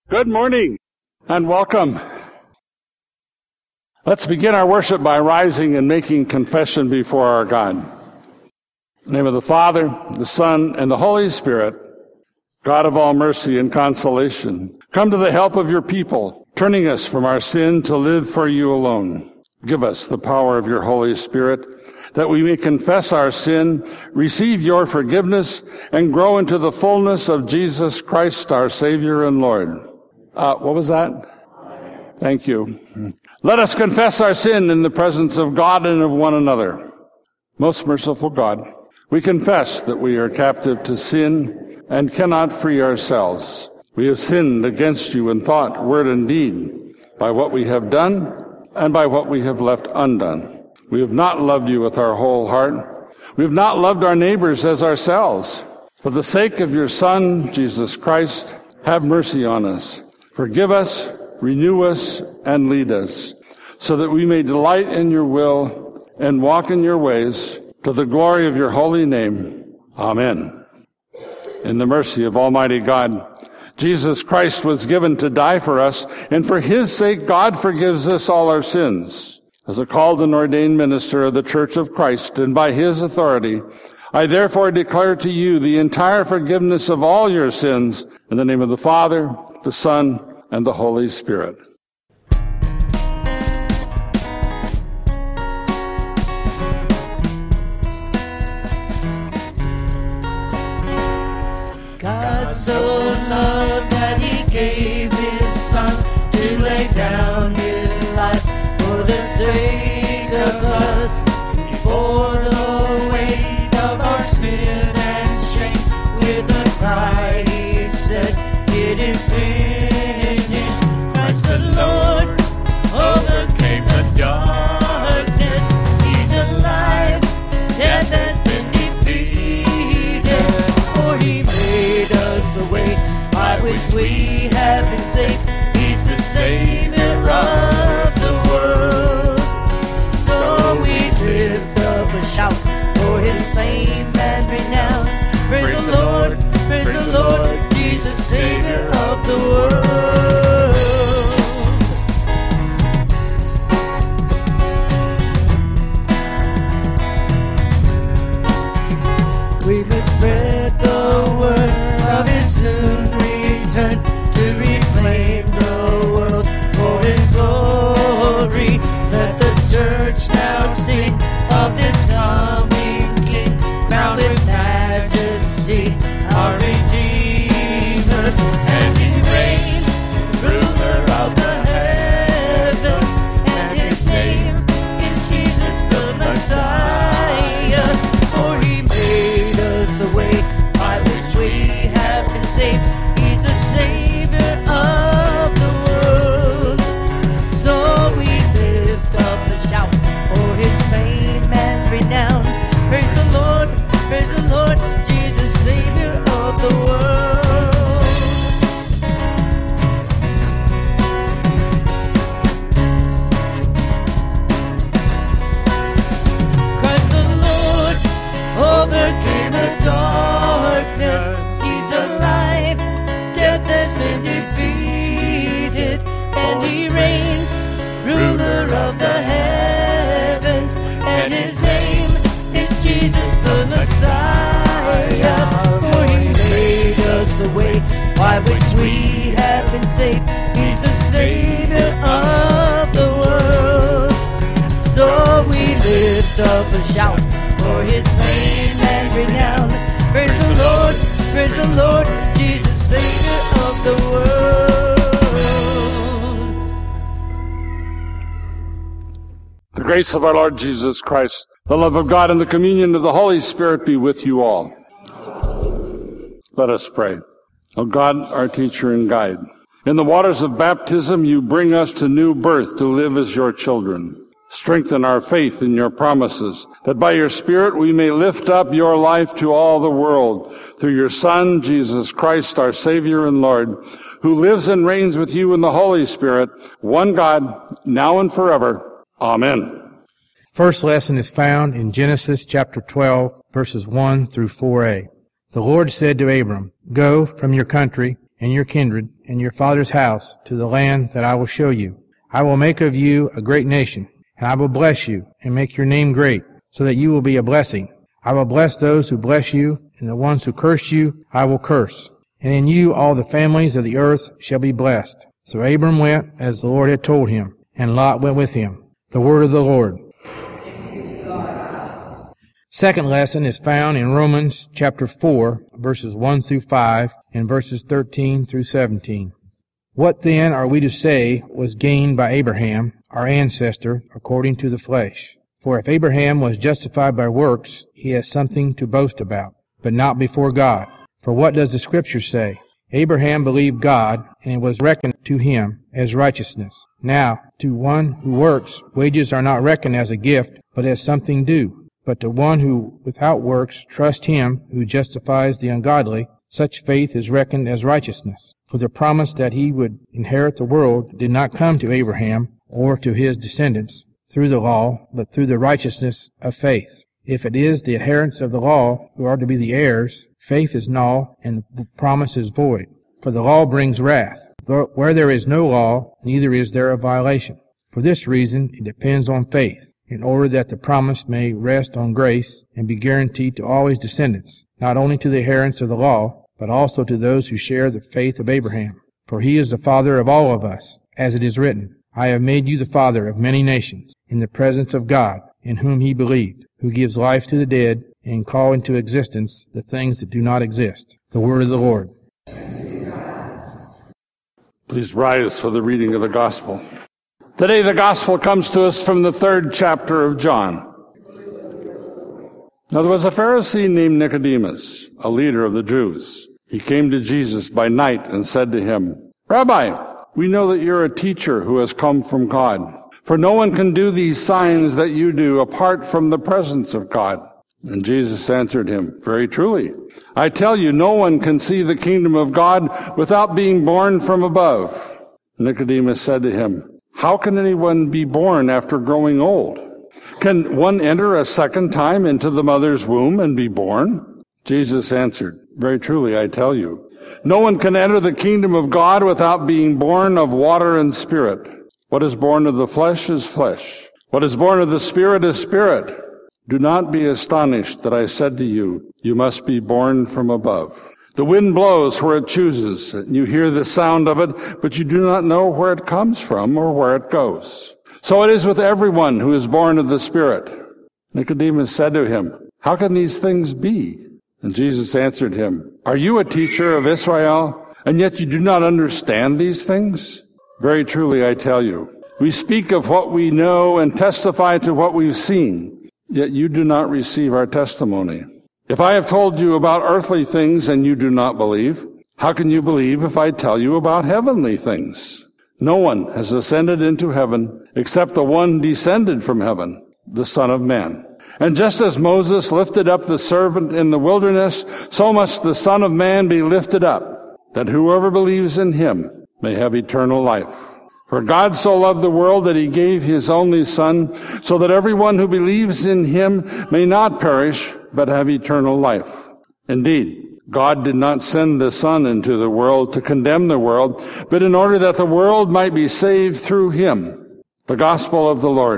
Good morning and welcome. Let's begin our worship by rising and making confession before our God. In the name of the Father, the Son, and the Holy Spirit, God of all mercy and consolation, come to the help of your people, turning us from our sin to live for you alone. Give us the power of your Holy Spirit, that we may confess our sin, receive your forgiveness, and grow into the fullness of Jesus Christ, our Savior and Lord. What was that? Thank you. Let us confess our sin in the presence of God and of one another. Most merciful God, we confess that we are captive to sin and cannot free ourselves. We have sinned against you in thought, word, and deed, by what we have done and by what we have left undone. We have not loved you with our whole heart. We have not loved our neighbors as ourselves. For the sake of your Son, Jesus Christ, have mercy on us. Forgive us, renew us, and lead us, so that we may delight in your will and walk in your ways, to the glory of your holy name. Amen. In the mercy of Almighty God, Jesus Christ was given to die for us, and for his sake God forgives us all our sins. As a called and ordained minister of the Church of Christ, and by his authority, I therefore declare to you the entire forgiveness of all your sins, in the name of the Father, the Son, and the Holy Spirit. God so loved that he gave his Son to lay down his life for the sake of us. He bore the weight of our sin and shame. With a cry he said, "It is finished." Christ the Lord overcame the darkness. He's alive, death has been defeated. For he made us a way by which we have been saved. He's the Savior of the world. So we lift up a shout for his fame and renown. Praise the Lord, Jesus, Savior of the world. We must spread the word of his soon return to reclaim the world for his glory. Let the church now sing of this coming King, crowned with majesty, our Redeemer. And he reigns, ruler of the heavens, and his name is Jesus the Messiah. For he made us a way by which we have been saved. He's the Savior of the world. So we lift up a shout for his fame and renown. Praise the Lord, Jesus, Savior of the world. Christ the Lord overcame the darkness. He's alive, death has been defeated, and he reigns, ruler of the heavens, and his name is Jesus the Messiah. For he made us a way by which we have been saved. He's the Savior of the world. So we lift up a shout for his fame and renown. Praise the Lord, Jesus, Savior of the world. The grace of our Lord Jesus Christ, the love of God, and the communion of the Holy Spirit be with you all. Let us pray. O God, our teacher and guide, in the waters of baptism you bring us to new birth to live as your children. Strengthen our faith in your promises, that by your Spirit we may lift up your life to all the world, through your Son, Jesus Christ, our Savior and Lord, who lives and reigns with you in the Holy Spirit, one God, now and forever. Amen. First lesson is found in Genesis chapter 12, verses 1 through 4a. The Lord said to Abram, "Go from your country and your kindred and your father's house to the land that I will show you. I will make of you a great nation, and I will bless you and make your name great, so that you will be a blessing. I will bless those who bless you, and the ones who curse you I will curse. And in you all the families of the earth shall be blessed. So Abram went as the Lord had told him, and Lot went with him. The word of the Lord. Second lesson is found in Romans chapter 4, verses 1 through 5, and verses 13 through 17. What then are we to say was gained by Abraham, our ancestor, according to the flesh? For if Abraham was justified by works, he has something to boast about, but not before God. For what does the Scripture say? Abraham believed God, and it was reckoned to him as righteousness. Now, to one who works, wages are not reckoned as a gift, but as something due. But to one who without works trusts him who justifies the ungodly, such faith is reckoned as righteousness. For the promise that he would inherit the world did not come to Abraham or to his descendants through the law, but through the righteousness of faith. If it is the adherents of the law who are to be the heirs, faith is null and the promise is void. For the law brings wrath. Where there is no law, neither is there a violation. For this reason, it depends on faith, in order that the promise may rest on grace and be guaranteed to all his descendants, not only to the adherents of the law, but also to those who share the faith of Abraham. For he is the father of all of us, as it is written, I have made you the father of many nations, in the presence of God, in whom he believed, who gives life to the dead, and call into existence the things that do not exist. The word of the Lord. Please rise for the reading of the gospel. Today the gospel comes to us from the 3rd chapter of John. Now there was a Pharisee named Nicodemus, a leader of the Jews. He came to Jesus by night and said to him, Rabbi, we know that you're a teacher who has come from God. For no one can do these signs that you do apart from the presence of God. And Jesus answered him, Very truly, I tell you, no one can see the kingdom of God without being born from above. Nicodemus said to him, How can anyone be born after growing old? Can one enter a second time into the mother's womb and be born? Jesus answered, Very truly, I tell you, no one can enter the kingdom of God without being born of water and spirit. What is born of the flesh is flesh. What is born of the spirit is spirit. Do not be astonished that I said to you, you must be born from above. The wind blows where it chooses, and you hear the sound of it, but you do not know where it comes from or where it goes. So it is with everyone who is born of the Spirit. Nicodemus said to him, How can these things be? And Jesus answered him, Are you a teacher of Israel, and yet you do not understand these things? Very truly, I tell you, we speak of what we know and testify to what we've seen, yet you do not receive our testimony. If I have told you about earthly things and you do not believe, how can you believe if I tell you about heavenly things? No one has ascended into heaven except the one descended from heaven, the Son of Man. And just as Moses lifted up the serpent in the wilderness, so must the Son of Man be lifted up, that whoever believes in him may have eternal life. For God so loved the world that he gave his only Son, so that everyone who believes in him may not perish, but have eternal life. Indeed, God did not send the Son into the world to condemn the world, but in order that the world might be saved through him. The gospel of the Lord.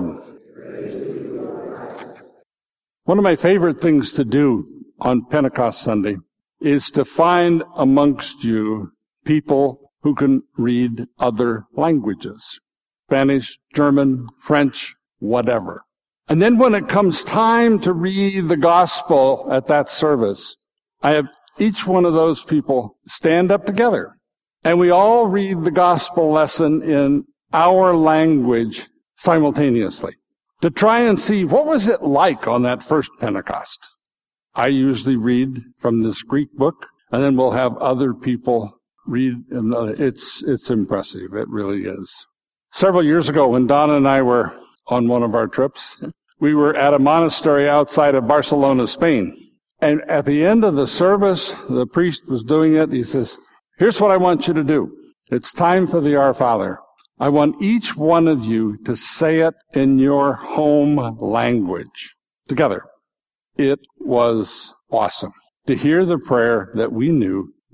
One of my favorite things to do on Pentecost Sunday is to find amongst you people who can read other languages, Spanish, German, French, whatever. And then when it comes time to read the gospel at that service, I have each one of those people stand up together, and we all read the gospel lesson in our language simultaneously to try and see what was it like on that first Pentecost. I usually read from this Greek book, and then we'll have other people read. It's impressive. It really is. Several years ago, when Donna and I were on one of our trips, we were at a monastery outside of Barcelona, Spain. And at the end of the service, the priest was doing it. He says, here's what I want you to do. It's time for the Our Father. I want each one of you to say it in your home language together. It was awesome to hear the prayer that we knew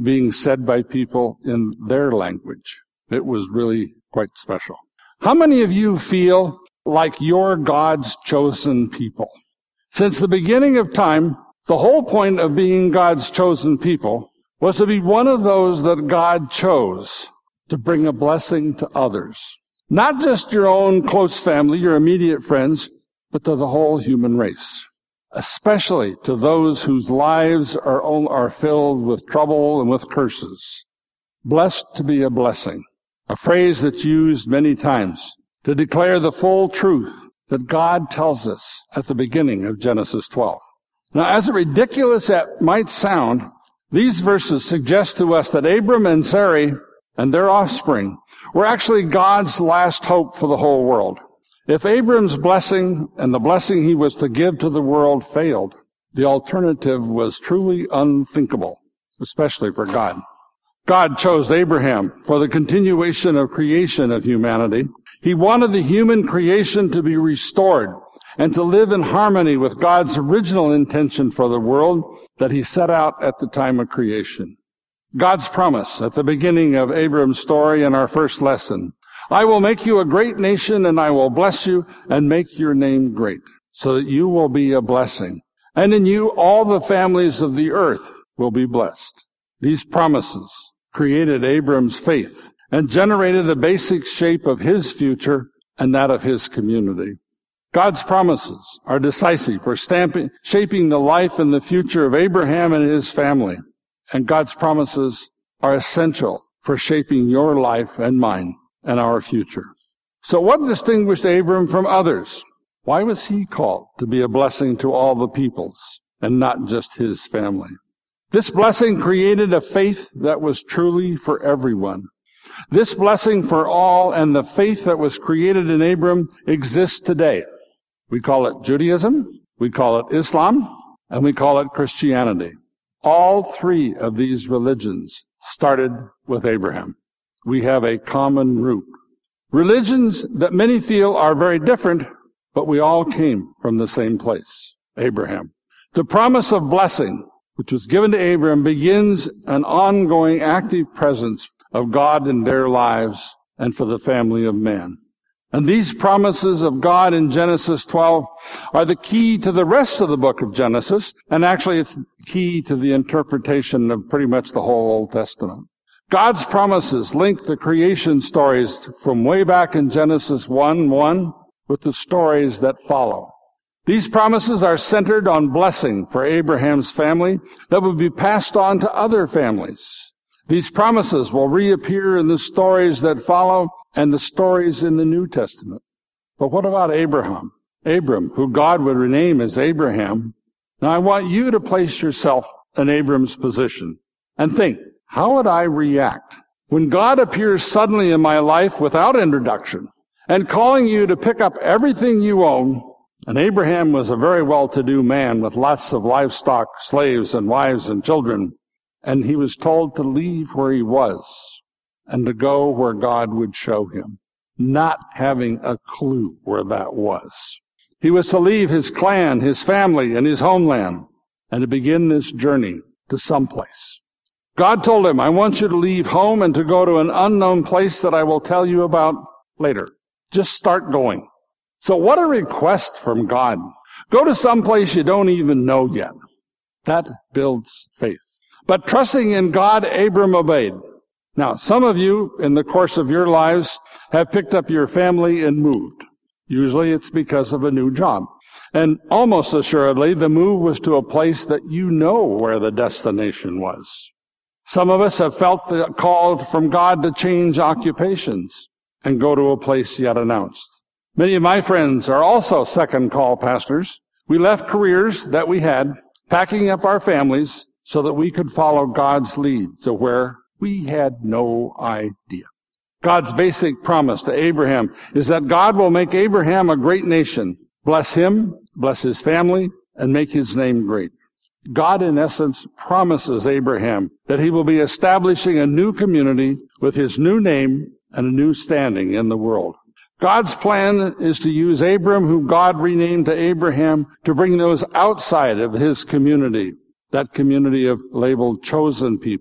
being said by people in their language. It was really quite special. How many of you feel like you're God's chosen people? Since the beginning of time, the whole point of being God's chosen people was to be one of those that God chose to bring a blessing to others. Not just your own close family, your immediate friends, but to the whole human race, especially to those whose lives are filled with trouble and with curses. Blessed to be a blessing, a phrase that's used many times to declare the full truth that God tells us at the beginning of Genesis 12. Now, as ridiculous as it might sound, these verses suggest to us that Abram and Sarai and their offspring were actually God's last hope for the whole world. If Abram's blessing and the blessing he was to give to the world failed, the alternative was truly unthinkable, especially for God. God chose Abraham for the continuation of creation of humanity. He wanted the human creation to be restored and to live in harmony with God's original intention for the world that he set out at the time of creation. God's promise at the beginning of Abram's story in our first lesson, I will make you a great nation, and I will bless you and make your name great, so that you will be a blessing. And in you all the families of the earth will be blessed. These promises created Abram's faith and generated the basic shape of his future and that of his community. God's promises are decisive for shaping the life and the future of Abraham and his family. And God's promises are essential for shaping your life and mine and our future. So what distinguished Abram from others? Why was he called to be a blessing to all the peoples and not just his family? This blessing created a faith that was truly for everyone. This blessing for all and the faith that was created in Abram exists today. We call it Judaism, we call it Islam, and we call it Christianity. All three of these religions started with Abraham. We have a common root. Religions that many feel are very different, but we all came from the same place, Abraham. The promise of blessing, which was given to Abraham, begins an ongoing active presence of God in their lives and for the family of man. And these promises of God in Genesis 12 are the key to the rest of the book of Genesis, and actually it's the key to the interpretation of pretty much the whole Old Testament. God's promises link the creation stories from way back in Genesis 1:1 with the stories that follow. These promises are centered on blessing for Abraham's family that would be passed on to other families. These promises will reappear in the stories that follow and the stories in the New Testament. But what about Abraham? Abram, who God would rename as Abraham. Now I want you to place yourself in Abram's position and think, how would I react when God appears suddenly in my life without introduction and calling you to pick up everything you own? And Abraham was a very well-to-do man with lots of livestock, slaves, and wives and children. And he was told to leave where he was and to go where God would show him, not having a clue where that was. He was to leave his clan, his family, and his homeland, and to begin this journey to someplace. God told him, I want you to leave home and to go to an unknown place that I will tell you about later. Just start going. So what a request from God. Go to someplace you don't even know yet. That builds faith. But trusting in God, Abram obeyed. Now, some of you, in the course of your lives, have picked up your family and moved. Usually it's because of a new job. And almost assuredly, the move was to a place that you know where the destination was. Some of us have felt the call from God to change occupations and go to a place yet announced. Many of my friends are also second call pastors. We left careers that we had, packing up our families, so that we could follow God's lead to where we had no idea. God's basic promise to Abraham is that God will make Abraham a great nation, bless him, bless his family, and make his name great. God, in essence, promises Abraham that he will be establishing a new community with his new name and a new standing in the world. God's plan is to use Abram, who God renamed to Abraham, to bring those outside of his community, that community of labeled chosen people,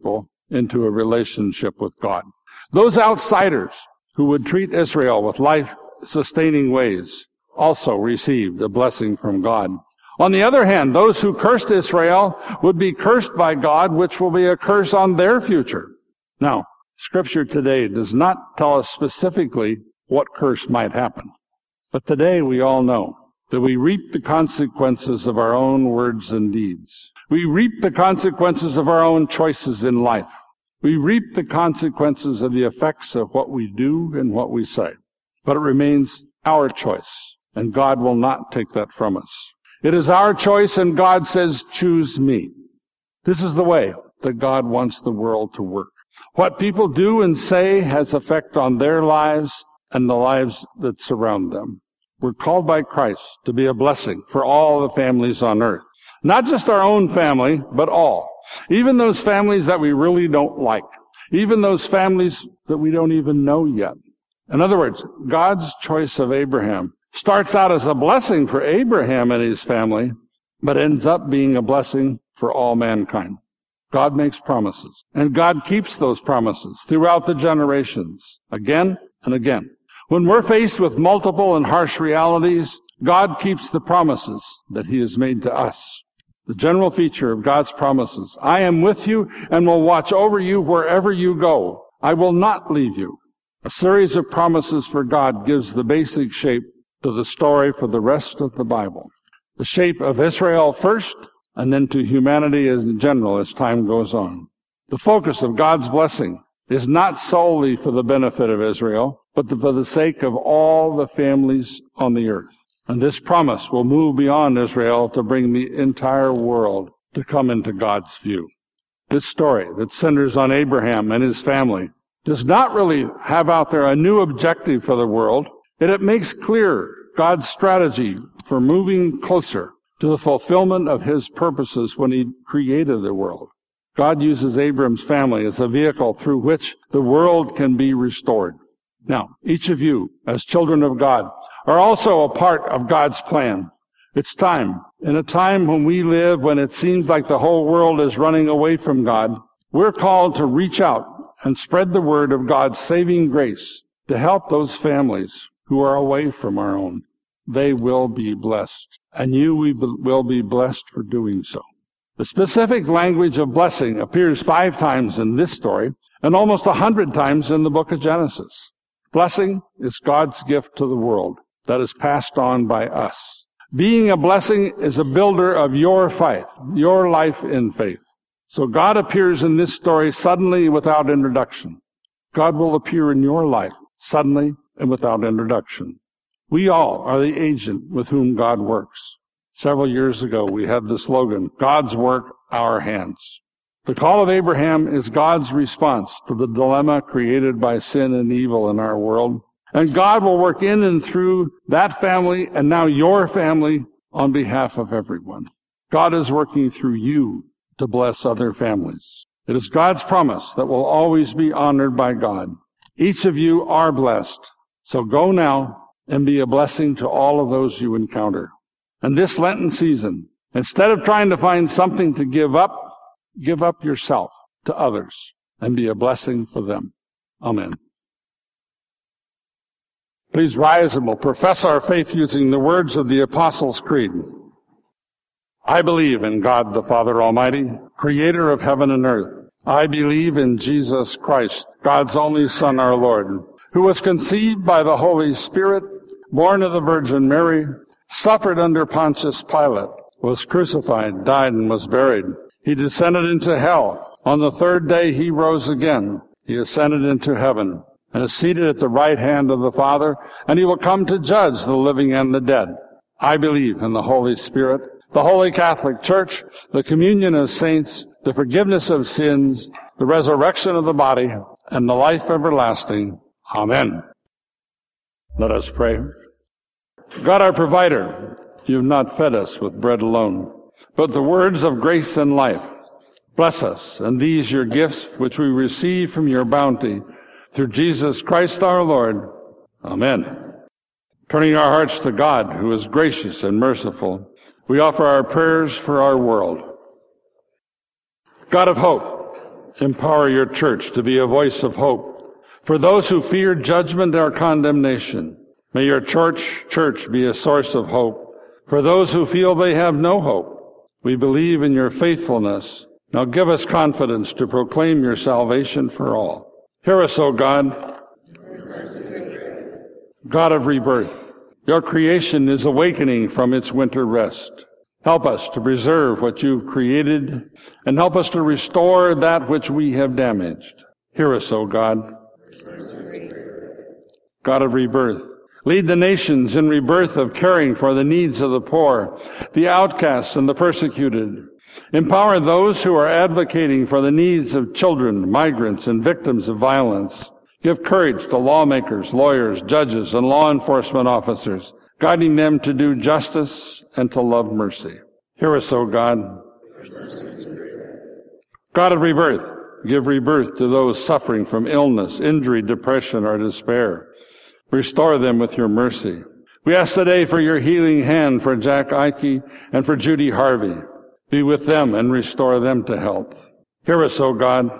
into a relationship with God. Those outsiders who would treat Israel with life-sustaining ways also received a blessing from God. On the other hand, those who cursed Israel would be cursed by God, which will be a curse on their future. Now, Scripture today does not tell us specifically what curse might happen. But today we all know that we reap the consequences of our own words and deeds. We reap the consequences of our own choices in life. We reap the consequences of the effects of what we do and what we say. But it remains our choice, and God will not take that from us. It is our choice, and God says, choose me. This is the way that God wants the world to work. What people do and say has effect on their lives and the lives that surround them. We're called by Christ to be a blessing for all the families on earth. Not just our own family, but all. Even those families that we really don't like. Even those families that we don't even know yet. In other words, God's choice of Abraham starts out as a blessing for Abraham and his family, but ends up being a blessing for all mankind. God makes promises, and God keeps those promises throughout the generations, again and again. When we're faced with multiple and harsh realities, God keeps the promises that He has made to us. The general feature of God's promises: I am with you and will watch over you wherever you go. I will not leave you. A series of promises for God gives the basic shape to the story for the rest of the Bible. The shape of Israel first, and then to humanity in general as time goes on. The focus of God's blessing is not solely for the benefit of Israel, but for the sake of all the families on the earth. And this promise will move beyond Israel to bring the entire world to come into God's view. This story that centers on Abraham and his family does not really have out there a new objective for the world, and it makes clear God's strategy for moving closer to the fulfillment of His purposes when He created the world. God uses Abram's family as a vehicle through which the world can be restored. Now, each of you, as children of God, are also a part of God's plan. It's time. In a time when we live, when it seems like the whole world is running away from God, we're called to reach out and spread the word of God's saving grace to help those families who are away from our own. They will be blessed, and you will be blessed for doing so. The specific language of blessing appears 5 times in this story and almost 100 times in the book of Genesis. Blessing is God's gift to the world that is passed on by us. Being a blessing is a builder of your faith, your life in faith. So God appears in this story suddenly without introduction. God will appear in your life suddenly and without introduction. We all are the agent with whom God works. Several years ago, we had the slogan, God's work, our hands. The call of Abraham is God's response to the dilemma created by sin and evil in our world. And God will work in and through that family and now your family on behalf of everyone. God is working through you to bless other families. It is God's promise that will always be honored by God. Each of you are blessed. So go now and be a blessing to all of those you encounter. And this Lenten season, instead of trying to find something to give up yourself to others and be a blessing for them. Amen. Please rise and we'll profess our faith using the words of the Apostles' Creed. I believe in God the Father Almighty, creator of heaven and earth. I believe in Jesus Christ, God's only Son, our Lord, who was conceived by the Holy Spirit, born of the Virgin Mary, suffered under Pontius Pilate, was crucified, died, and was buried. He descended into hell. On the 3rd day he rose again. He ascended into heaven and is seated at the right hand of the Father, and he will come to judge the living and the dead. I believe in the Holy Spirit, the Holy Catholic Church, the communion of saints, the forgiveness of sins, the resurrection of the body, and the life everlasting. Amen. Let us pray. God, our provider, you have not fed us with bread alone, but the words of grace and life. Bless us, and these your gifts, which we receive from your bounty, through Jesus Christ our Lord. Amen. Turning our hearts to God, who is gracious and merciful, we offer our prayers for our world. God of hope, Empower your church to be a voice of hope for those who fear judgment or condemnation. May your church be a source of hope for those who feel they have no hope. We believe in your faithfulness. Now give us confidence to proclaim your salvation for all. Hear us, O God, God of rebirth. Your creation is awakening from its winter rest. Help us to preserve what you've created, and help us to restore that which we have damaged. Hear us, O God, God of rebirth. Lead the nations in rebirth of caring for the needs of the poor, the outcasts, and the persecuted. Empower those who are advocating for the needs of children, migrants, and victims of violence. Give courage to lawmakers, lawyers, judges, and law enforcement officers, guiding them to do justice and to love mercy. Hear us, O God. God of rebirth, give rebirth to those suffering from illness, injury, depression, or despair. Restore them with your mercy. We ask today for your healing hand for Jack Ike and for Judy Harvey. Be with them and restore them to health. Hear us, O God.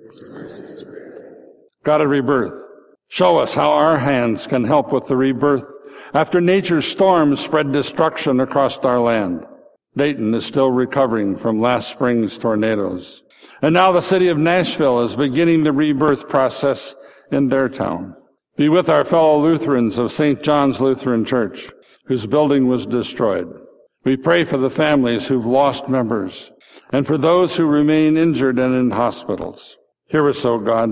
God of rebirth, show us how our hands can help with the rebirth after nature's storms spread destruction across our land. Dayton is still recovering from last spring's tornadoes. And now the city of Nashville is beginning the rebirth process in their town. Be with our fellow Lutherans of St. John's Lutheran Church, whose building was destroyed. We pray for the families who've lost members and for those who remain injured and in hospitals. Hear us, O God.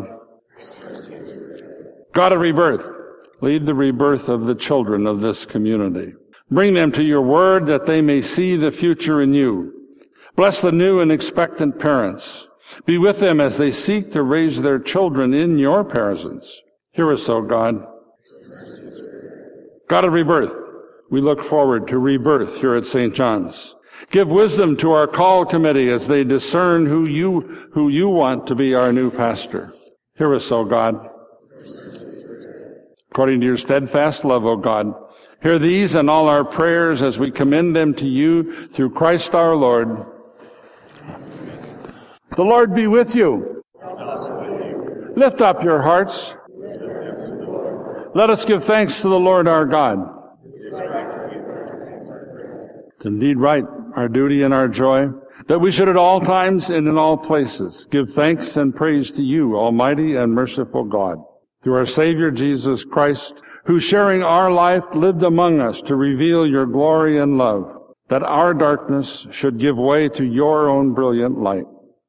God of rebirth, lead the rebirth of the children of this community. Bring them to your word that they may see the future in you. Bless the new and expectant parents. Be with them as they seek to raise their children in your presence. Hear us, O God. God of rebirth, we look forward to rebirth here at St. John's. Give wisdom to our call committee as they discern who you want to be our new pastor. Hear us, O God. According to your steadfast love, O God, hear these and all our prayers as we commend them to you through Christ our Lord. The Lord be with you. Lift up your hearts. Let us give thanks to the Lord our God. It's indeed right, our duty and our joy, that we should at all times and in all places give thanks and praise to you, Almighty and merciful God, through our Savior Jesus Christ, who sharing our life lived among us to reveal your glory and love, that our darkness should give way to your own brilliant light.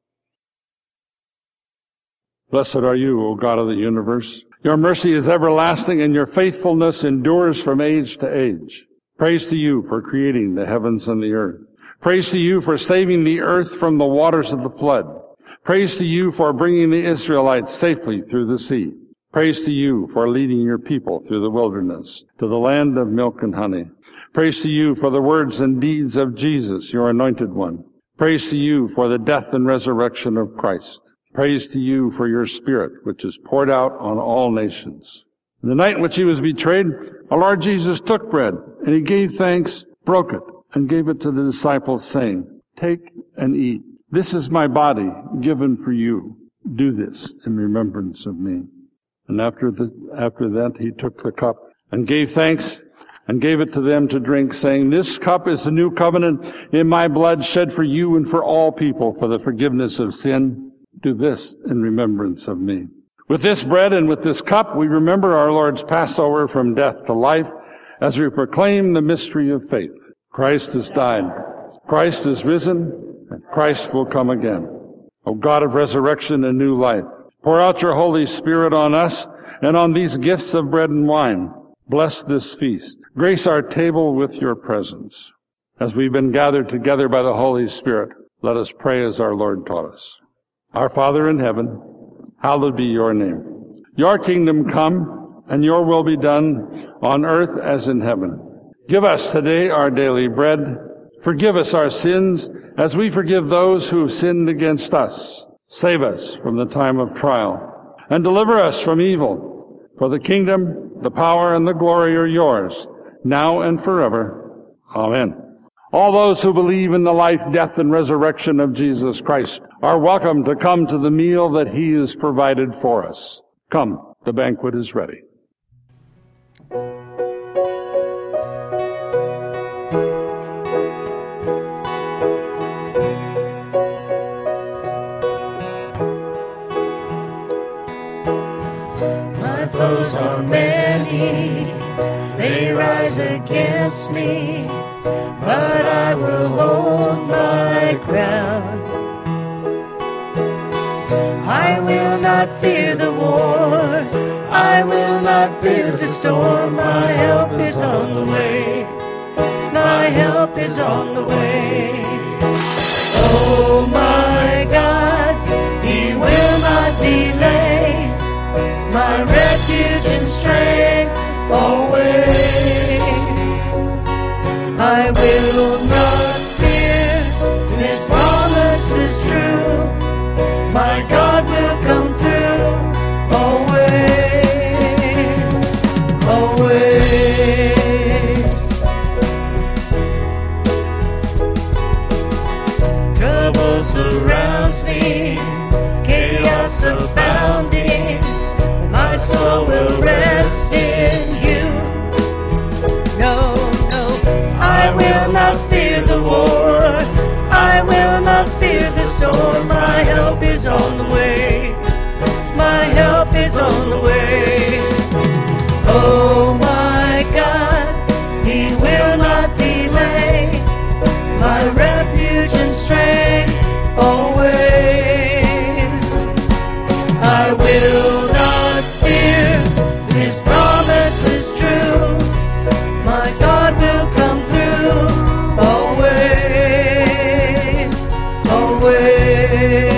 Blessed are you, O God of the universe. Your mercy is everlasting, and your faithfulness endures from age to age. Praise to you for creating the heavens and the earth. Praise to you for saving the earth from the waters of the flood. Praise to you for bringing the Israelites safely through the sea. Praise to you for leading your people through the wilderness to the land of milk and honey. Praise to you for the words and deeds of Jesus, your anointed one. Praise to you for the death and resurrection of Christ. Praise to you for your Spirit, which is poured out on all nations. In the night in which he was betrayed, our Lord Jesus took bread, and he gave thanks, broke it, and gave it to the disciples, saying, "Take and eat. This is my body given for you. Do this in remembrance of me." And after that, he took the cup and gave thanks and gave it to them to drink, saying, "This cup is the new covenant in my blood, shed for you and for all people for the forgiveness of sin. Do this in remembrance of me." With this bread and with this cup, we remember our Lord's Passover from death to life as we proclaim the mystery of faith. Christ has died. Christ is risen, and Christ will come again. O God of resurrection and new life, pour out your Holy Spirit on us and on these gifts of bread and wine. Bless this feast. Grace our table with your presence. As we've been gathered together by the Holy Spirit, let us pray as our Lord taught us. Our Father in heaven, hallowed be your name. Your kingdom come, and your will be done on earth as in heaven. Give us today our daily bread. Forgive us our sins as we forgive those who have sinned against us. Save us from the time of trial, and deliver us from evil. For the kingdom, the power, and the glory are yours, now and forever. Amen. All those who believe in the life, death, and resurrection of Jesus Christ are welcome to come to the meal that he has provided for us. Come, the banquet is ready. My foes are many, they rise against me, but I will hold my ground. I will not fear the war, I will not fear the storm. My help is on the way, my help is on the way. Oh my God, he will not delay, my refuge and strength always. I will not fear, his promise is true, my God will come through always, always. Trouble surrounds me, chaos abounding, my soul will rest in you. No, no, I will not fear the war, I will not fear the storm. My help is on the way, my help is on the way. Oh my God, he will not delay, my refuge and strength always. I will not fear, his promise is true, my God will come through always, always.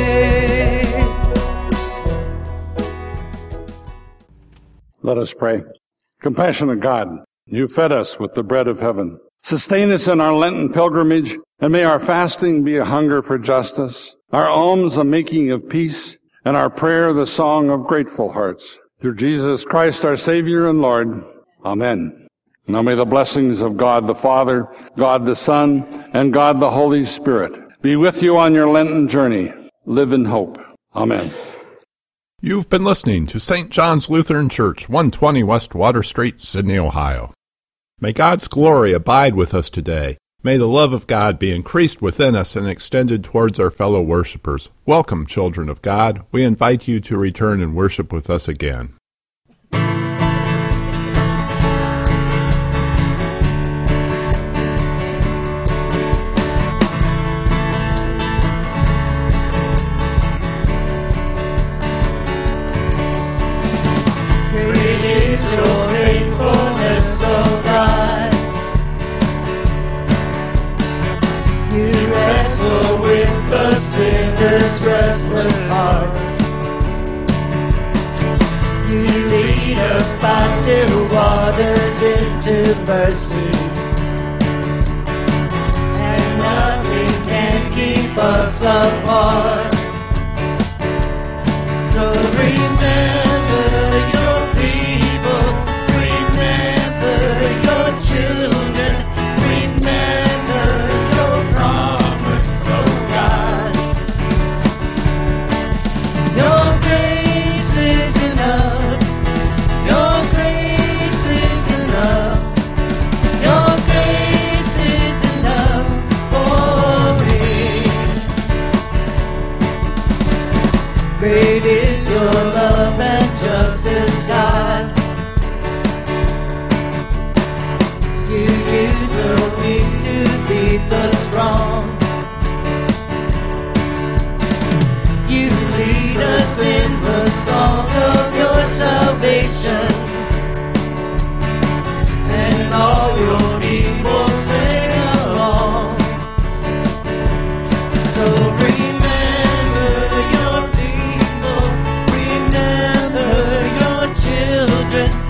Let us pray. Compassionate God, you fed us with the bread of heaven. Sustain us in our Lenten pilgrimage, and may our fasting be a hunger for justice, our alms a making of peace, and our prayer the song of grateful hearts. Through Jesus Christ, our Savior and Lord. Amen. Now may the blessings of God the Father, God the Son, and God the Holy Spirit be with you on your Lenten journey. Live in hope. Amen. You've been listening to St. John's Lutheran Church, 120 West Water Street, Sydney, Ohio. May God's glory abide with us today. May the love of God be increased within us and extended towards our fellow worshipers. Welcome, children of God. We invite you to return and worship with us again. Great is your faithfulness, O God. You wrestle with the sinner's restless heart. You lead us by still waters into mercy, and nothing can keep us apart. So remember your people, remember your children, remember your promise, oh God. Your grace is enough, your grace is enough, your grace is enough for me. Great is your love and justice, God. You use the weak to beat the strong. You lead us in the song of your salvation, and all your people sing along. So remember your people, remember your children,